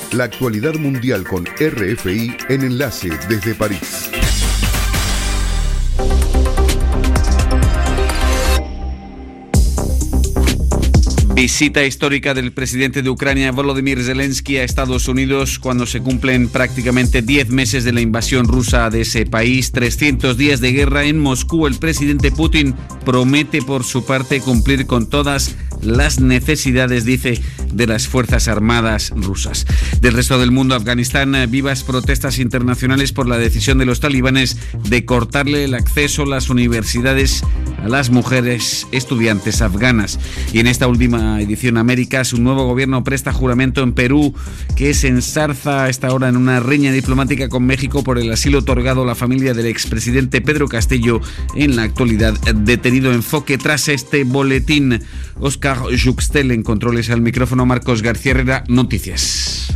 La actualidad mundial con RFI en Enlace desde París. Visita histórica del presidente de Ucrania, Volodymyr Zelensky, a Estados Unidos cuando se cumplen prácticamente 10 meses de la invasión rusa de ese país. 300 días de guerra en Moscú. El presidente Putin promete por su parte cumplir con todas las necesidades, dice, de las Fuerzas Armadas rusas. Del resto del mundo, Afganistán, vivas protestas internacionales por la decisión de los talibanes de cortarle el acceso a las universidades a las mujeres estudiantes afganas. Y en esta última edición, América, su nuevo gobierno presta juramento en Perú, que se ensarza a esta hora en una riña diplomática con México por el asilo otorgado a la familia del expresidente Pedro Castillo, en la actualidad detenido. Enfoque tras este boletín. Óscar Juxtel en controles, al micrófono Marcos García Herrera. Noticias.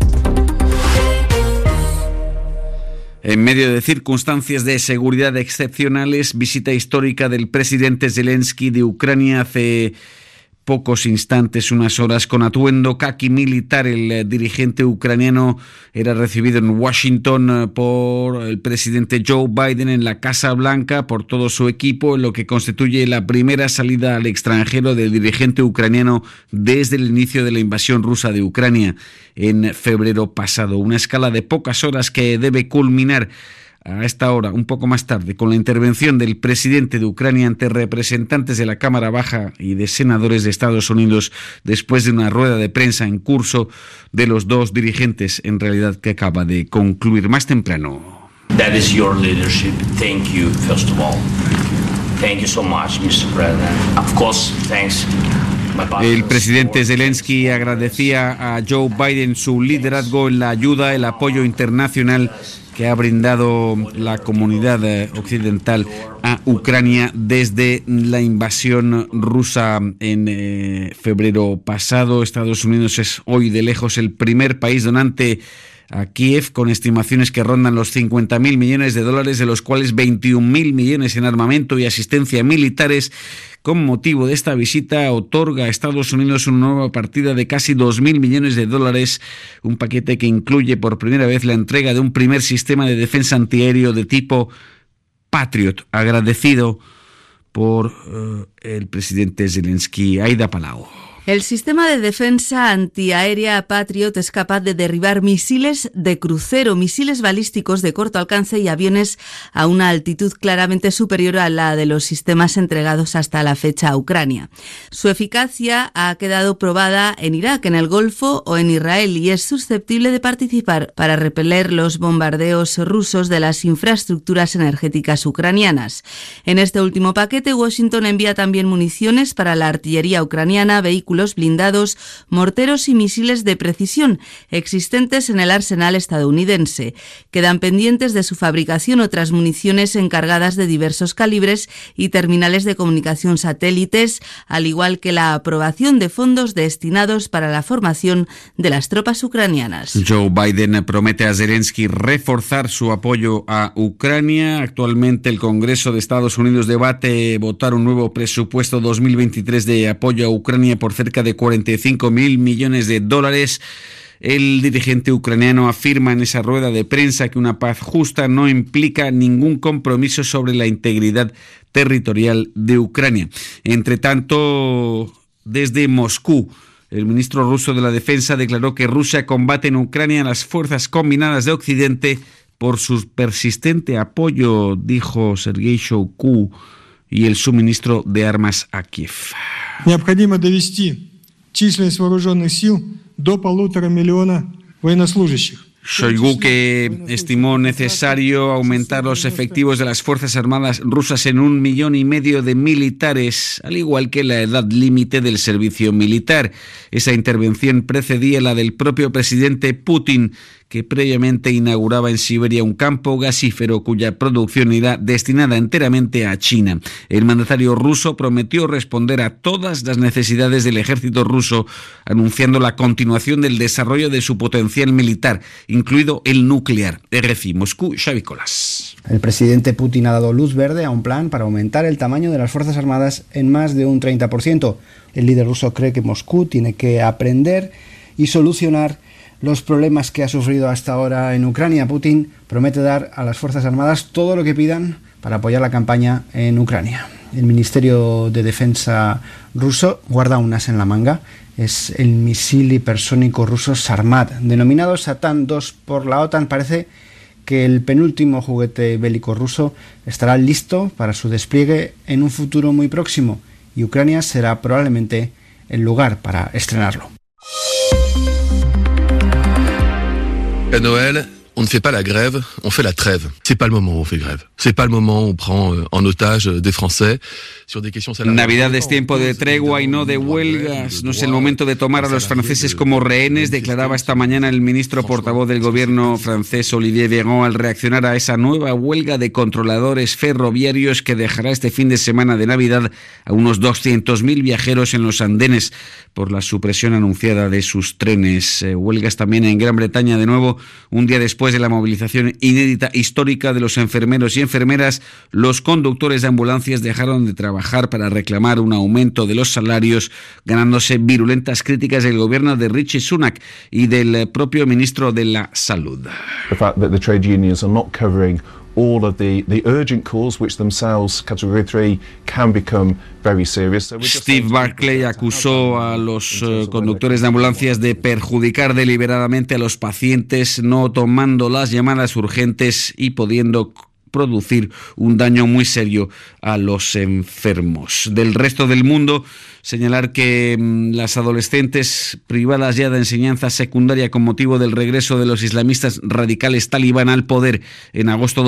En medio de circunstancias de seguridad excepcionales, visita histórica del presidente Zelensky de Ucrania hace pocos instantes, unas horas, con atuendo caqui militar. El dirigente ucraniano era recibido en Washington por el presidente Joe Biden en la Casa Blanca, por todo su equipo, en lo que constituye la primera salida al extranjero del dirigente ucraniano desde el inicio de la invasión rusa de Ucrania en febrero pasado. Una escala de pocas horas que debe culminar a esta hora, un poco más tarde, con la intervención del presidente de Ucrania ante representantes de la Cámara Baja y de senadores de Estados Unidos, después de una rueda de prensa en curso de los dos dirigentes, en realidad, que acaba de concluir más temprano. That is your leadership. Thank you, first of all. Thank you so much, Mr. President. Of course, thanks. El presidente Zelensky agradecía a Joe Biden su liderazgo en la ayuda, el apoyo internacional que ha brindado la comunidad occidental a Ucrania desde la invasión rusa en febrero pasado. Estados Unidos es hoy de lejos el primer país donante a Kiev, con estimaciones que rondan los $50.000 millones, de los cuales 21.000 millones en armamento y asistencia militares. Con motivo de esta visita, otorga a Estados Unidos una nueva partida de casi $2.000 millones, un paquete que incluye por primera vez la entrega de un primer sistema de defensa antiaéreo de tipo Patriot, agradecido por el presidente Zelensky. Aida Palau. El sistema de defensa antiaérea Patriot es capaz de derribar misiles de crucero, misiles balísticos de corto alcance y aviones a una altitud claramente superior a la de los sistemas entregados hasta la fecha a Ucrania. Su eficacia ha quedado probada en Irak, en el Golfo o en Israel, y es susceptible de participar para repeler los bombardeos rusos de las infraestructuras energéticas ucranianas. En este último paquete, Washington envía también municiones para la artillería ucraniana, vehículos blindados, morteros y misiles de precisión existentes en el arsenal estadounidense. Quedan pendientes de su fabricación otras municiones encargadas de diversos calibres y terminales de comunicación satélites, al igual que la aprobación de fondos destinados para la formación de las tropas ucranianas. Joe Biden promete a Zelensky reforzar su apoyo a Ucrania. Actualmente el Congreso de Estados Unidos debate votar un nuevo presupuesto 2023 de apoyo a Ucrania por cerca de $45.000 millones. El dirigente ucraniano afirma en esa rueda de prensa que una paz justa no implica ningún compromiso sobre la integridad territorial de Ucrania. Entre tanto, desde Moscú, el ministro ruso de la Defensa declaró que Rusia combate en Ucrania a las fuerzas combinadas de Occidente por su persistente apoyo, dijo Sergei Shoigu, y el suministro de armas a Kiev. Необходимо довести численность вооруженных сил до 1,5 миллиона военнослужащих. Shoigu, que estimó necesario aumentar los efectivos de las Fuerzas Armadas rusas en 1,5 millones de militares, al igual que la edad límite del servicio militar. Esa intervención precedía la del propio presidente Putin, que previamente inauguraba en Siberia un campo gasífero cuya producción irá destinada enteramente a China. El mandatario ruso prometió responder a todas las necesidades del ejército ruso, anunciando la continuación del desarrollo de su potencial militar, incluido el nuclear. RFI Moscú, Xavi Colas. El presidente Putin ha dado luz verde a un plan para aumentar el tamaño de las Fuerzas Armadas en más de un 30%. El líder ruso cree que Moscú tiene que aprender y solucionar los problemas que ha sufrido hasta ahora en Ucrania. Putin promete dar a las Fuerzas Armadas todo lo que pidan para apoyar la campaña en Ucrania. El Ministerio de Defensa ruso guarda un as en la manga. Es el misil hipersónico ruso Sarmat, denominado Satan 2 por la OTAN. Parece que el penúltimo juguete bélico ruso estará listo para su despliegue en un futuro muy próximo, y Ucrania será probablemente el lugar para estrenarlo. À Noël, on ne fait pas la grève, on fait la trêve. C'est pas le moment où on fait grève. C'est pas le moment où on prend en otage des Français sur des questions salariales. Navidad es tiempo de tregua y no de huelgas. No es el momento de tomar a los franceses como rehenes, declaraba esta mañana el ministro portavoz del gobierno francés Olivier Véran al reaccionar a esa nueva huelga de controladores ferroviarios que dejará este fin de semana de Navidad a unos 200.000 viajeros en los andenes por la supresión anunciada de sus trenes. Huelgas también en Gran Bretaña, de nuevo, un día después de la movilización inédita histórica de los enfermeros y enfermeras. Los conductores de ambulancias dejaron de trabajar para reclamar un aumento de los salarios, ganándose virulentas críticas del gobierno de Rishi Sunak y del propio ministro de la Salud. The fact that the trade unions are not covering all of the urgent calls, which themselves, Category 3, can become very serious. Steve Barclay acusó a los conductores de ambulancias de perjudicar deliberadamente a los pacientes, no tomando las llamadas urgentes y pudiendo producir un daño muy serio a los enfermos. Del resto del mundo, señalar que las adolescentes privadas ya de enseñanza secundaria con motivo del regreso de los islamistas radicales talibán al poder en agosto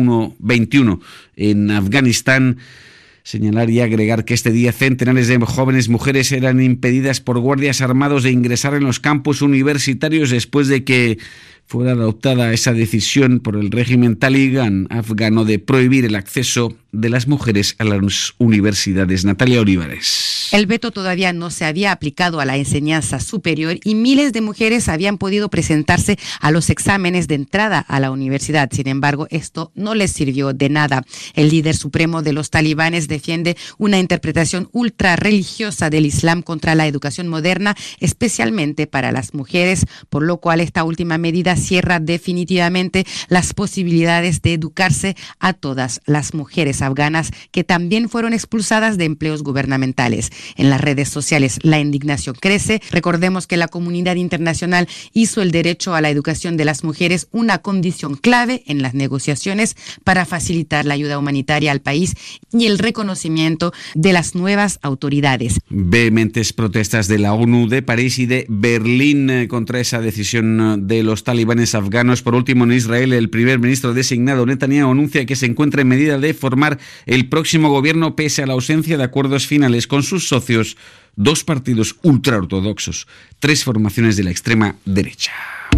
2021 en Afganistán. Señalar y agregar que este día centenares de jóvenes mujeres eran impedidas por guardias armados de ingresar en los campus universitarios después de que fuera adoptada esa decisión por el régimen talibán afgano de prohibir el acceso de las mujeres a las universidades. Natalia Olivares. El veto todavía no se había aplicado a la enseñanza superior y miles de mujeres habían podido presentarse a los exámenes de entrada a la universidad. Sin embargo, esto no les sirvió de nada. El líder supremo de los talibanes defiende una interpretación ultra religiosa del Islam contra la educación moderna, especialmente para las mujeres, por lo cual esta última medida cierra definitivamente las posibilidades de educarse a todas las mujeres afganas que también fueron expulsadas de empleos gubernamentales. En las redes sociales la indignación crece. Recordemos que la comunidad internacional hizo el derecho a la educación de las mujeres una condición clave en las negociaciones para facilitar la ayuda humanitaria al país y el reconocimiento de las nuevas autoridades. Vehementes protestas de la ONU, de París y de Berlín contra esa decisión de los talibanes afganos. Por último, en Israel, el primer ministro designado Netanyahu anuncia que se encuentra en medida de formar el próximo gobierno pese a la ausencia de acuerdos finales con sus socios, 2 partidos ultraortodoxos, 3 formaciones de la extrema derecha.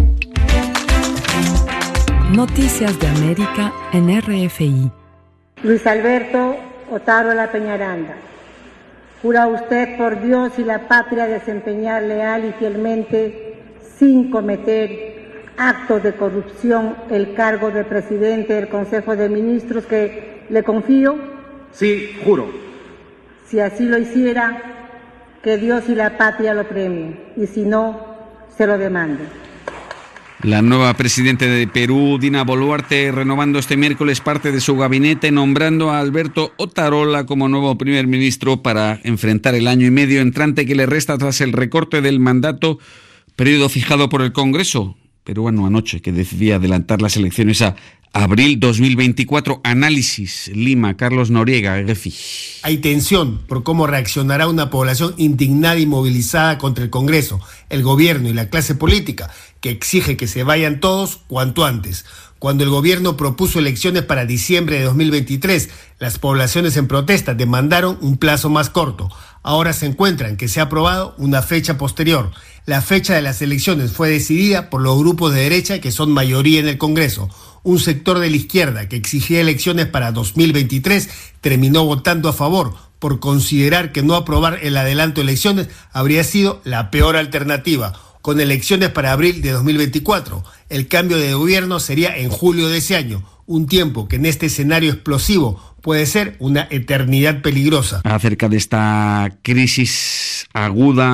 Noticias de América en RFI. Luis Alberto Otárola Peñaranda, ¿jura usted por Dios y la patria desempeñar leal y fielmente, sin cometer actos de corrupción, el cargo de presidente del Consejo de Ministros que le confío? Sí, juro. Si así lo hiciera, que Dios y la patria lo premien, y si no, se lo demando. La nueva presidenta de Perú, Dina Boluarte, renovando este miércoles parte de su gabinete, nombrando a Alberto Otárola como nuevo primer ministro para enfrentar el año y medio entrante que le resta tras el recorte del mandato, periodo fijado por el Congreso peruano anoche, que decidía adelantar las elecciones a abril 2024. Análisis, Lima, Carlos Noriega, RFI. Hay tensión por cómo reaccionará una población indignada y movilizada contra el Congreso, el gobierno y la clase política, que exige que se vayan todos cuanto antes. Cuando el gobierno propuso elecciones para diciembre de 2023, las poblaciones en protesta demandaron un plazo más corto. Ahora se encuentran que se ha aprobado una fecha posterior. La fecha de las elecciones fue decidida por los grupos de derecha que son mayoría en el Congreso. Un sector de la izquierda que exigía elecciones para 2023 terminó votando a favor por considerar que no aprobar el adelanto de elecciones habría sido la peor alternativa. Con elecciones para abril de 2024, el cambio de gobierno sería en julio de ese año, un tiempo que en este escenario explosivo puede ser una eternidad peligrosa. Acerca de esta crisis aguda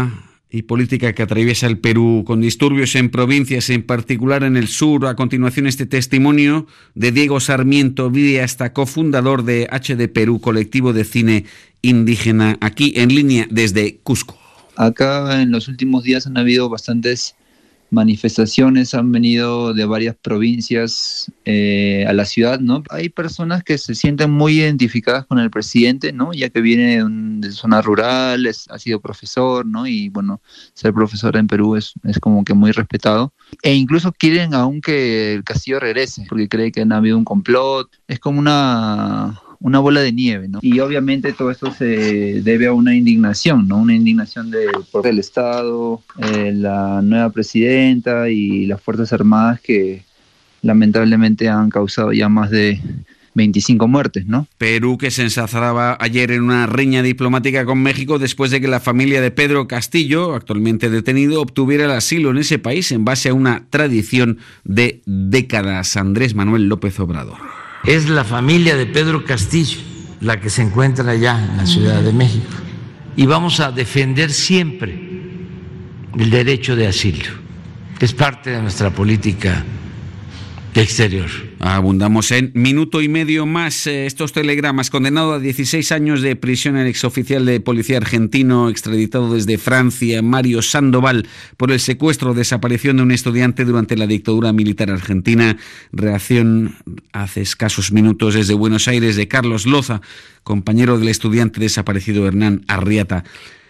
y política que atraviesa el Perú, con disturbios en provincias, en particular en el sur. A continuación, este testimonio de Diego Sarmiento Vidiasta, cofundador de HD Perú, colectivo de cine indígena, aquí en línea desde Cusco. Acá en los últimos días han habido bastantes manifestaciones, han venido de varias provincias a la ciudad, ¿no? Hay personas que se sienten muy identificadas con el presidente, ¿no? Ya que viene de zona rural, ha sido profesor, ¿no? Y bueno, ser profesor en Perú es como que muy respetado. E incluso quieren aún que el Castillo regrese, porque cree que ha habido un complot. Es como una bola de nieve, ¿no? Y obviamente todo esto se debe a una indignación, ¿no? Una indignación por el Estado, la nueva presidenta y las Fuerzas Armadas que lamentablemente han causado ya más de 25 muertes, ¿no? Perú, que se ensalzaba ayer en una riña diplomática con México después de que la familia de Pedro Castillo, actualmente detenido, obtuviera el asilo en ese país en base a una tradición de décadas. Andrés Manuel López Obrador. Es la familia de Pedro Castillo la que se encuentra allá en la Ciudad de México. Y vamos a defender siempre el derecho de asilo. Es parte de nuestra política exterior. Abundamos en minuto y medio más. Estos telegramas: condenado a 16 años de prisión el exoficial de policía argentino extraditado desde Francia, Mario Sandoval, por el secuestro o desaparición de un estudiante durante la dictadura militar argentina. Reacción hace escasos minutos desde Buenos Aires de Carlos Loza, compañero del estudiante desaparecido Hernán Arrieta,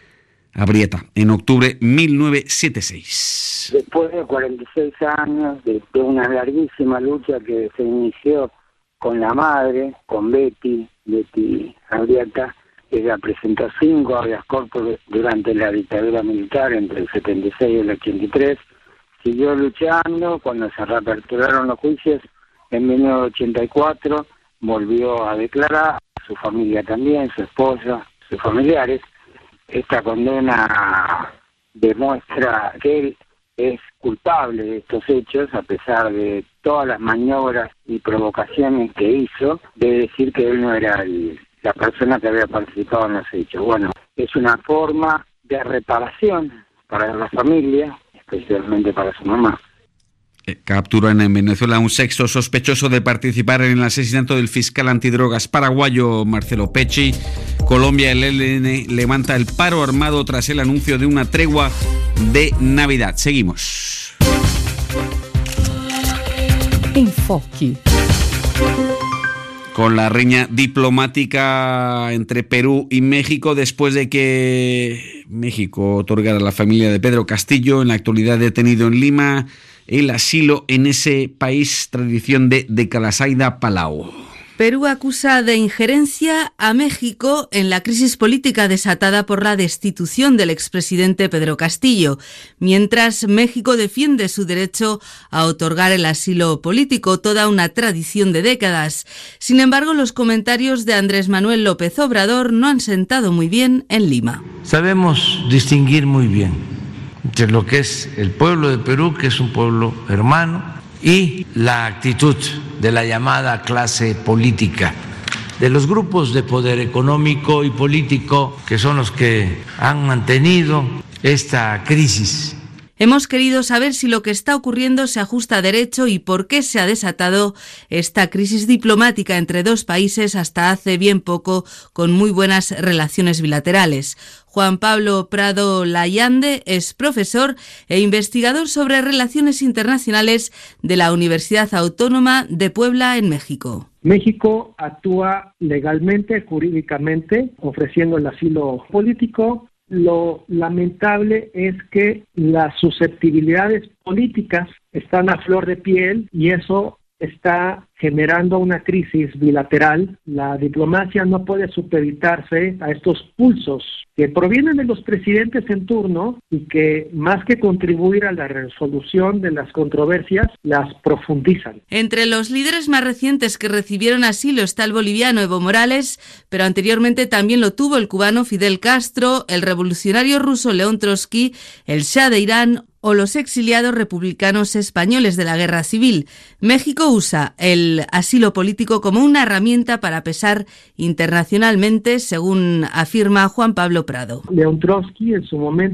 en octubre de 1976. Después de 46 años, de una larguísima lucha que se inició con la madre, con Betty Arrieta, ella presentó 5 habeas corpus durante la dictadura militar entre el 76 y el 83, siguió luchando. Cuando se reaperturaron los juicios en 1984, volvió a declarar, su familia también, su esposa, sus familiares. Esta condena demuestra que él es culpable de estos hechos, a pesar de todas las maniobras y provocaciones que hizo, de decir que él no era la persona que había participado en los hechos. Bueno, es una forma de reparación para la familia, especialmente para su mamá. Capturan en Venezuela a un sexto sospechoso de participar en el asesinato del fiscal antidrogas paraguayo Marcelo Pecci. Colombia, el ELN levanta el paro armado tras el anuncio de una tregua de Navidad. Seguimos. Enfoque. Con la riña diplomática entre Perú y México después de que México otorgara a la familia de Pedro Castillo, en la actualidad detenido en Lima, el asilo en ese país, tradición de Calasaida Palau. Perú acusa de injerencia a México en la crisis política desatada por la destitución del expresidente Pedro Castillo, mientras México defiende su derecho a otorgar el asilo político, toda una tradición de décadas. Sin embargo, los comentarios de Andrés Manuel López Obrador no han sentado muy bien en Lima. Sabemos distinguir muy bien entre lo que es el pueblo de Perú, que es un pueblo hermano, y la actitud de la llamada clase política, de los grupos de poder económico y político que son los que han mantenido esta crisis. Hemos querido saber si lo que está ocurriendo se ajusta a derecho y por qué se ha desatado esta crisis diplomática entre dos países hasta hace bien poco con muy buenas relaciones bilaterales. Juan Pablo Prado Layande es profesor e investigador sobre relaciones internacionales de la Universidad Autónoma de Puebla en México. México actúa legalmente, jurídicamente, ofreciendo el asilo político. Lo lamentable es que las susceptibilidades políticas están a flor de piel y eso está generando una crisis bilateral. La diplomacia no puede supeditarse a estos pulsos que provienen de los presidentes en turno y que, más que contribuir a la resolución de las controversias, las profundizan. Entre los líderes más recientes que recibieron asilo está el boliviano Evo Morales, pero anteriormente también lo tuvo el cubano Fidel Castro, el revolucionario ruso León Trotsky, el Shah de Irán o los exiliados republicanos españoles de la Guerra Civil. México usa el asilo político como una herramienta para pesar internacionalmente, según afirma Juan Pablo Prado. León Trotsky en su momento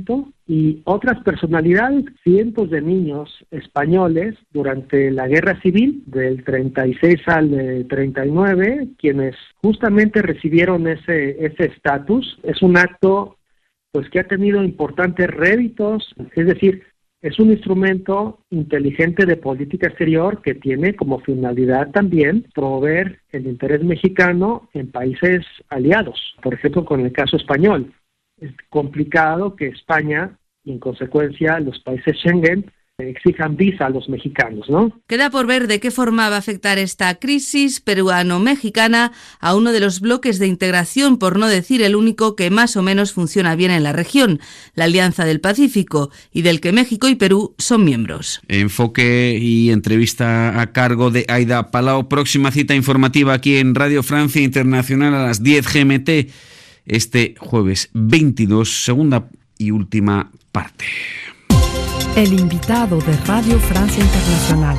y otras personalidades, cientos de niños españoles durante la Guerra Civil del 36 al 39, quienes justamente recibieron ese estatus. Es un acto pues que ha tenido importantes réditos, es decir, es un instrumento inteligente de política exterior que tiene como finalidad también promover el interés mexicano en países aliados, por ejemplo con el caso español. Es complicado que España y en consecuencia los países Schengen exijan visa a los mexicanos, ¿no? Queda por ver de qué forma va a afectar esta crisis peruano-mexicana a uno de los bloques de integración, por no decir el único, que más o menos funciona bien en la región, la Alianza del Pacífico, y del que México y Perú son miembros. Enfoque y entrevista a cargo de Aida Palau. Próxima cita informativa aquí en Radio Francia Internacional a las 10 GMT este jueves 22, segunda y última parte. El invitado de Radio Francia Internacional.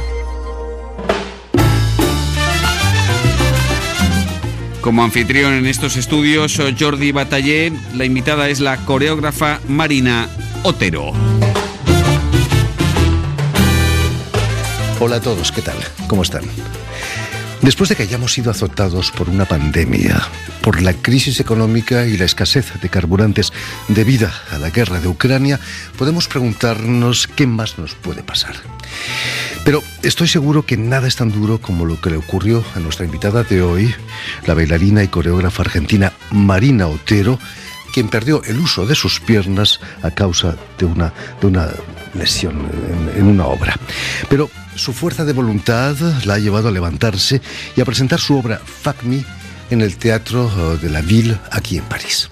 Como anfitrión en estos estudios, Jordi Bataller. La invitada es la coreógrafa Marina Otero. Hola a todos, ¿qué tal? ¿Cómo están? Después de que hayamos sido azotados por una pandemia, por la crisis económica y la escasez de carburantes debida a la guerra de Ucrania, podemos preguntarnos qué más nos puede pasar. Pero estoy seguro que nada es tan duro como lo que le ocurrió a nuestra invitada de hoy, la bailarina y coreógrafa argentina Marina Otero, quien perdió el uso de sus piernas a causa de una lesión en una obra. Pero su fuerza de voluntad la ha llevado a levantarse y a presentar su obra Fuck Me en el Teatro de la Ville, aquí en París.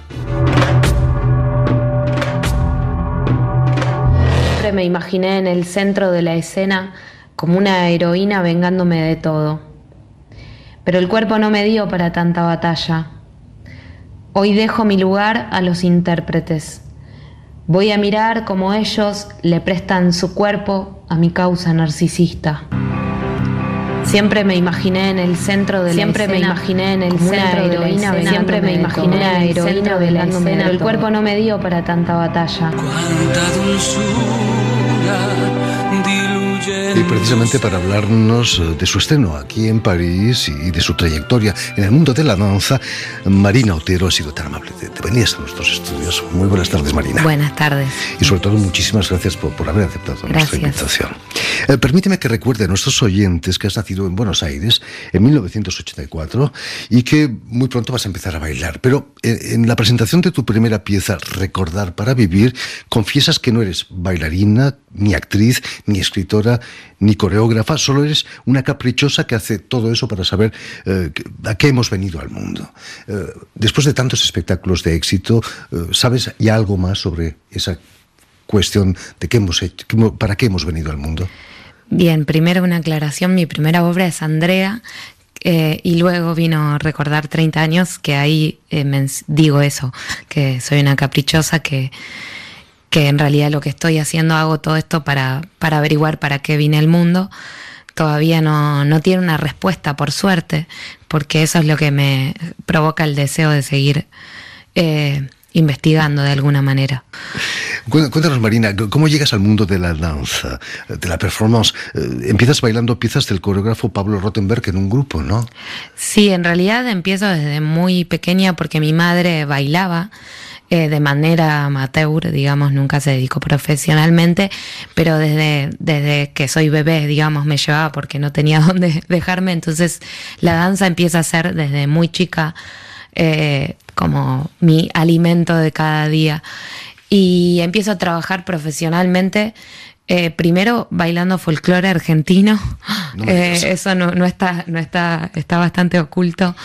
Siempre me imaginé en el centro de la escena como una heroína vengándome de todo. Pero el cuerpo no me dio para tanta batalla. Hoy dejo mi lugar a los intérpretes. Voy a mirar cómo ellos le prestan su cuerpo a mi causa narcisista. Siempre me imaginé en el centro de la escena. Siempre me imaginé en el centro de la escena. Siempre me imaginé una heroína velándome de todo. El cuerpo no me dio para tanta batalla. Y precisamente para hablarnos de su estreno aquí en París y de su trayectoria en el mundo de la danza, Marina Otero ha sido tan amable de venir a nuestros estudios. Muy buenas tardes, Marina. Buenas tardes. Y sobre todo, muchísimas gracias por haber aceptado nuestra invitación. Permíteme que recuerde a nuestros oyentes que has nacido en Buenos Aires en 1984 y que muy pronto vas a empezar a bailar. Pero en la presentación de tu primera pieza, Recordar para Vivir, confiesas que no eres bailarina, ni actriz, ni escritora, ni coreógrafa, solo eres una caprichosa que hace todo eso para saber a qué hemos venido al mundo. Después de tantos espectáculos de éxito, ¿sabes ya algo más sobre esa cuestión de qué hemos hecho, para qué hemos venido al mundo? Bien, primero una aclaración. Mi primera obra es Andrea, y luego vino Recordar 30 años, que ahí digo eso, que soy una caprichosa, que en realidad lo que estoy haciendo, hago todo esto para averiguar para qué vine al mundo. Todavía no tiene una respuesta, por suerte, porque eso es lo que me provoca el deseo de seguir investigando de alguna manera. Cuéntanos, Marina, ¿cómo llegas al mundo de la danza, de la performance? Empiezas bailando piezas del coreógrafo Pablo Rottenberg en un grupo, ¿no? Sí, en realidad empiezo desde muy pequeña porque mi madre bailaba de manera amateur, digamos, nunca se dedicó profesionalmente, pero desde que soy bebé, digamos, me llevaba porque no tenía dónde dejarme. Entonces la danza empieza a ser desde muy chica como mi alimento de cada día, y empiezo a trabajar profesionalmente primero bailando folclore argentino. Eso no está bastante oculto,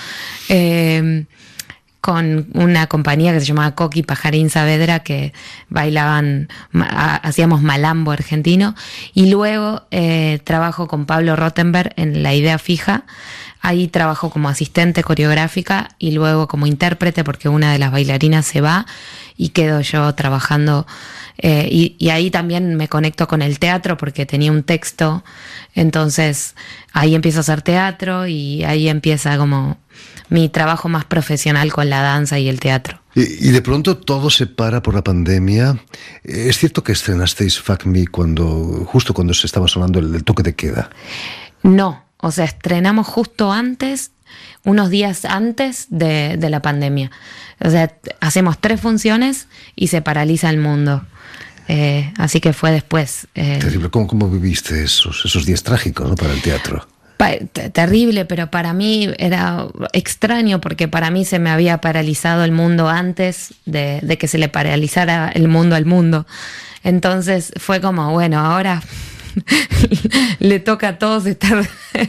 con una compañía que se llamaba Coqui Pajarín Saavedra, que hacíamos malambo argentino, y luego trabajo con Pablo Rottenberg en La Idea Fija. Ahí trabajo como asistente coreográfica y luego como intérprete, porque una de las bailarinas se va y quedo yo trabajando. Y ahí también me conecto con el teatro porque tenía un texto. Entonces ahí empiezo a hacer teatro y ahí empieza como mi trabajo más profesional con la danza y el teatro. Y de pronto todo se para por la pandemia. ¿Es cierto que estrenasteis Fuck Me justo cuando se estaba sonando el toque de queda? No, o sea, estrenamos justo antes, unos días antes de la pandemia. O sea, hacemos 3 funciones y se paraliza el mundo. Así que fue después. Terrible. ¿Cómo viviste esos días trágicos, ¿no?, para el teatro? Terrible, pero para mí era extraño porque para mí se me había paralizado el mundo antes de que se le paralizara el mundo al mundo. Entonces fue como, bueno, ahora le toca a todos estar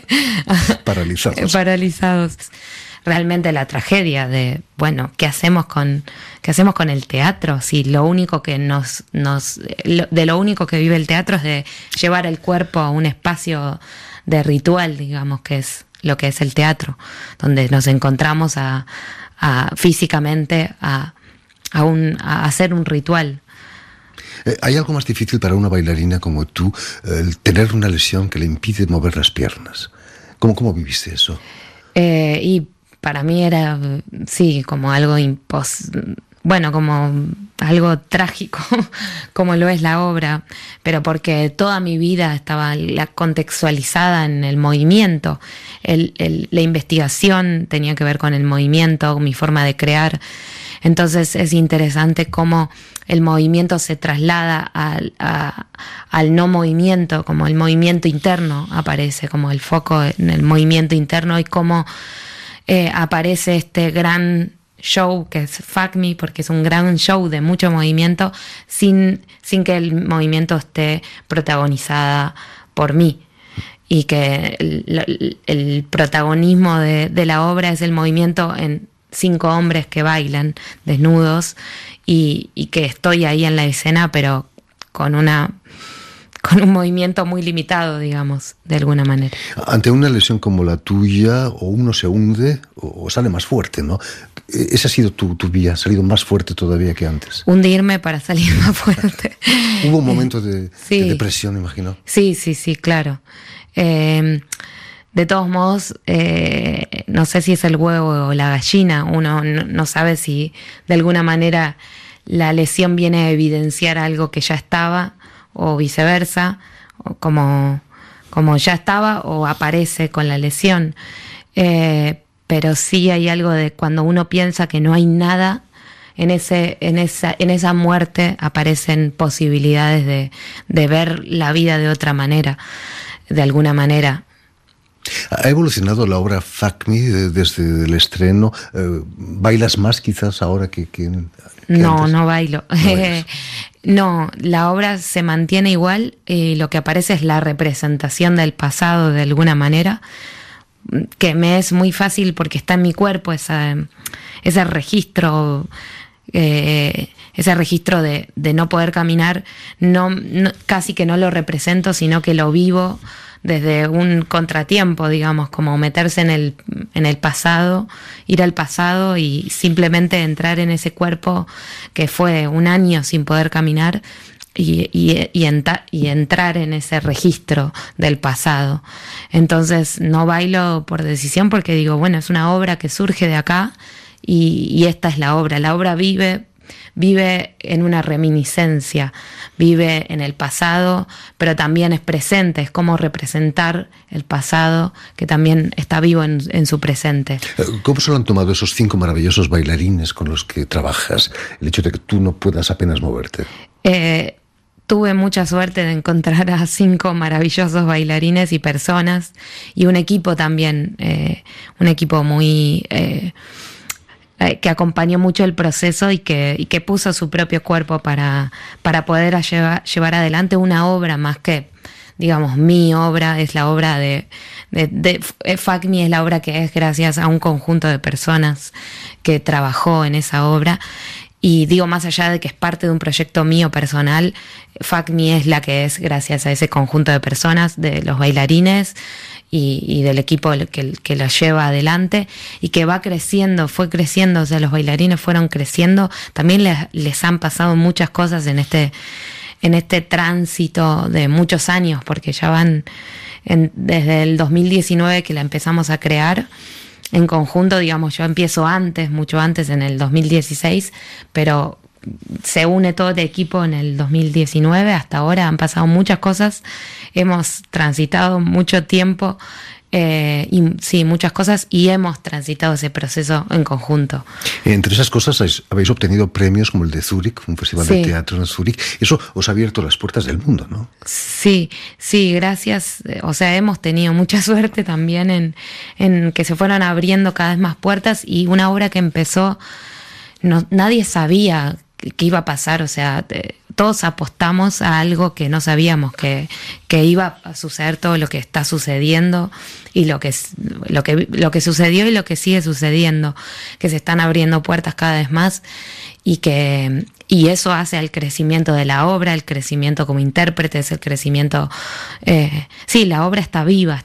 paralizados. Realmente la tragedia de, bueno, ¿qué hacemos con el teatro? Si lo único que lo único que vive el teatro es de llevar el cuerpo a un espacio de ritual, digamos, que es lo que es el teatro, donde nos encontramos físicamente a hacer un ritual. ¿Hay algo más difícil para una bailarina como tú, el tener una lesión que le impide mover las piernas? ¿Cómo viviste eso? Y para mí era, sí, como algo como algo trágico, como lo es la obra, pero porque toda mi vida estaba contextualizada en el movimiento. La investigación tenía que ver con el movimiento, mi forma de crear. Entonces es interesante cómo el movimiento se traslada al no movimiento, como el movimiento interno aparece, como el foco en el movimiento interno, y cómo aparece este gran show que es Fuck Me, porque es un gran show de mucho movimiento sin que el movimiento esté protagonizada por mí, y que el protagonismo de la obra es el movimiento en 5 hombres que bailan desnudos, y que estoy ahí en la escena, pero con un movimiento muy limitado, digamos, de alguna manera. Ante una lesión como la tuya, o uno se hunde o sale más fuerte, ¿no? Esa ha sido tu vía, ha salido más fuerte todavía que antes. Hundirme para salir más fuerte. Hubo un momento de depresión, imagino. Sí, claro. De todos modos, no sé si es el huevo o la gallina. Uno no sabe si de alguna manera la lesión viene a evidenciar algo que ya estaba, o viceversa, o como ya estaba, o aparece con la lesión. Pero sí hay algo de cuando uno piensa que no hay nada, en esa muerte aparecen posibilidades de ver la vida de otra manera, de alguna manera. ¿Ha evolucionado la obra Fuck Me desde el estreno? ¿Bailas más quizás ahora que no, antes? No bailo. No, la obra se mantiene igual, y lo que aparece es la representación del pasado de alguna manera, que me es muy fácil porque está en mi cuerpo ese registro. Ese registro de no poder caminar, no, casi que no lo represento, sino que lo vivo desde un contratiempo, digamos, como meterse en el pasado, ir al pasado y simplemente entrar en ese cuerpo que fue un año sin poder caminar, y entrar en ese registro del pasado. Entonces no bailo por decisión, porque digo, bueno, es una obra que surge de acá, y esta es la obra. La obra vive en una reminiscencia, vive en el pasado, pero también es presente, es como representar el pasado que también está vivo en su presente. ¿Cómo se lo han tomado esos 5 maravillosos bailarines con los que trabajas, el hecho de que tú no puedas apenas moverte? Tuve mucha suerte de encontrar a 5 maravillosos bailarines y personas, y un equipo también, un equipo muy... que acompañó mucho el proceso y que puso su propio cuerpo para poder llevar adelante una obra, más que, digamos, mi obra. Es la obra de Fuck Me, es la obra que es gracias a un conjunto de personas que trabajó en esa obra. Y digo, más allá de que es parte de un proyecto mío personal, Fuck Me es la que es gracias a ese conjunto de personas, de los bailarines y del equipo que lo lleva adelante, y que va creciendo, fue creciendo. O sea, los bailarines fueron creciendo. También les han pasado muchas cosas en este tránsito de muchos años, porque ya van desde el 2019 que la empezamos a crear, en conjunto, digamos, yo empiezo mucho antes, en el 2016, pero se une todo el equipo en el 2019, hasta ahora han pasado muchas cosas, hemos transitado mucho tiempo, muchas cosas, y hemos transitado ese proceso en conjunto. Entre esas cosas habéis obtenido premios como el de Zúrich, un festival de teatro en Zúrich. Eso os ha abierto las puertas del mundo, ¿no? Sí, gracias. O sea, hemos tenido mucha suerte también en que se fueron abriendo cada vez más puertas, y una obra que empezó, nadie sabía qué iba a pasar, o sea, todos apostamos a algo que no sabíamos que iba a suceder, todo lo que está sucediendo y lo que sucedió y lo que sigue sucediendo, que se están abriendo puertas cada vez más, y eso hace al crecimiento de la obra, el crecimiento como intérpretes, el crecimiento, la obra está viva,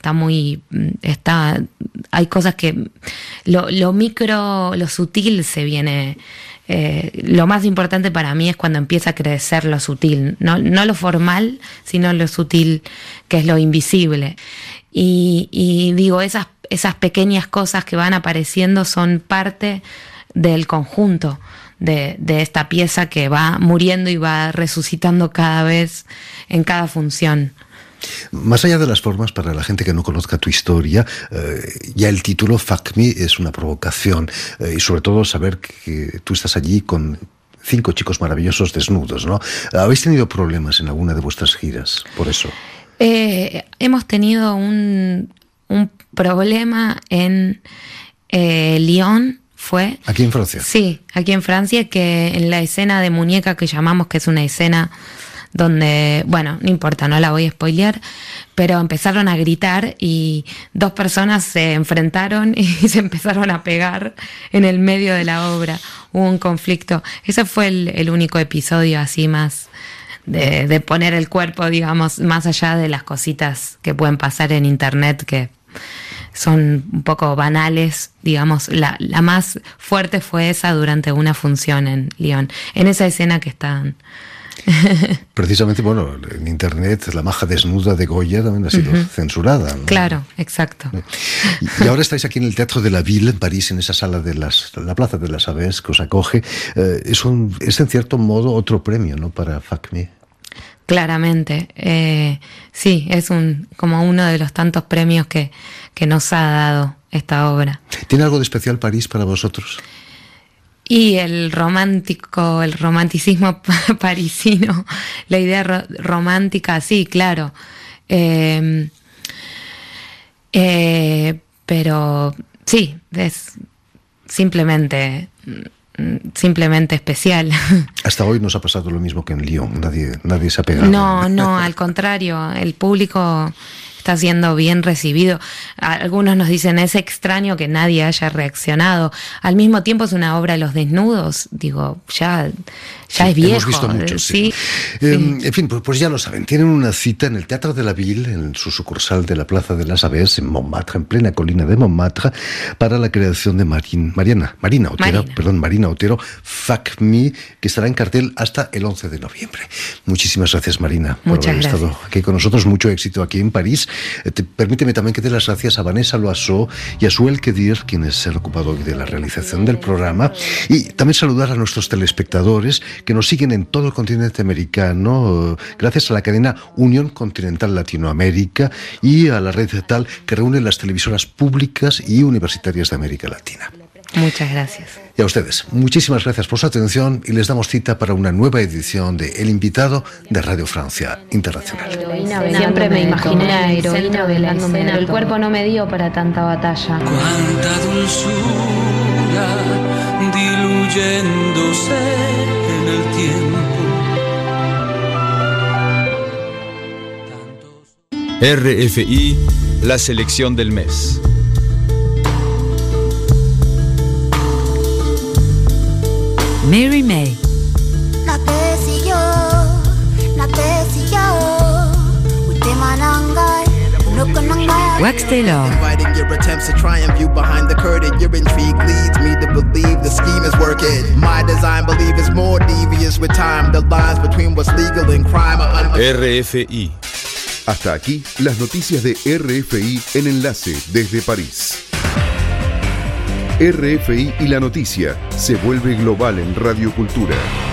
hay cosas que lo micro, lo sutil se viene. Lo más importante para mí es cuando empieza a crecer lo sutil, no lo formal, sino lo sutil, que es lo invisible. Y digo, esas pequeñas cosas que van apareciendo son parte del conjunto de esta pieza que va muriendo y va resucitando cada vez en cada función. Más allá de las formas, para la gente que no conozca tu historia, ya el título Fuck Me es una provocación, y sobre todo saber que tú estás allí con 5 chicos maravillosos desnudos, ¿no? ¿Habéis tenido problemas en alguna de vuestras giras por eso? Hemos tenido un problema en Lyon. ¿Fue? ¿Aquí en Francia? Sí, aquí en Francia, que en la escena de muñeca que llamamos, que es una escena donde, bueno, no importa, no la voy a spoilear, pero empezaron a gritar y 2 personas se enfrentaron y se empezaron a pegar en el medio de la obra. Hubo un conflicto. Ese fue el único episodio así más de poner el cuerpo, digamos, más allá de las cositas que pueden pasar en internet, que son un poco banales, digamos. La más fuerte fue esa durante una función en Lyon, en esa escena que están... Precisamente, bueno, en internet la maja desnuda de Goya también ha sido censurada, ¿no? Claro, exacto. Y ahora estáis aquí en el Teatro de la Ville, en París, en esa sala de la Plaza de las Aves que os acoge. Es en cierto modo otro premio, ¿no?, para Fuck Me. Claramente, sí, es como uno de los tantos premios que nos ha dado esta obra. ¿Tiene algo de especial París para vosotros? Y el romanticismo parisino, la idea romántica, sí, claro. Pero sí, es simplemente especial. Hasta hoy nos ha pasado lo mismo que en Lyon, nadie se ha pegado. No, al contrario, el público está siendo bien recibido. Algunos nos dicen, es extraño que nadie haya reaccionado. Al mismo tiempo es una obra de los desnudos, digo, ya es viejo. Hemos visto mucho, sí. En fin, pues ya lo saben, tienen una cita en el Teatro de la Ville, en su sucursal de la Plaza de las Aves, en Montmartre, en plena colina de Montmartre, para la creación de Marina Otero, Fuck Me, que estará en cartel hasta el 11 de noviembre. Muchísimas gracias, Marina, por haber estado aquí con nosotros. Mucho éxito aquí en París. Permíteme también que dé las gracias a Vanessa Loiseau y a Suel Kedir, quienes se han ocupado hoy de la realización del programa, y también saludar a nuestros telespectadores que nos siguen en todo el continente americano, gracias a la cadena Unión Continental Latinoamérica y a la red tal que reúne las televisoras públicas y universitarias de América Latina. Muchas gracias. Y a ustedes, muchísimas gracias por su atención, y les damos cita para una nueva edición de El Invitado de Radio Francia Internacional. Siempre me imaginé a heroína velándome, pero el cuerpo no me dio para tanta batalla. Cuánta dulzura diluyéndose en el tiempo. RFI, la selección del mes. Mary May. Wax Taylor. Inviting your attempts to try and view behind the curtain. Your intrigue leads me to believe the scheme is working. My design, believe, is more devious with time. The lines between what's legal and crime are RFI. Hasta aquí las noticias de RFI en Enlace desde París. RFI y la noticia se vuelve global en Radio Cultura.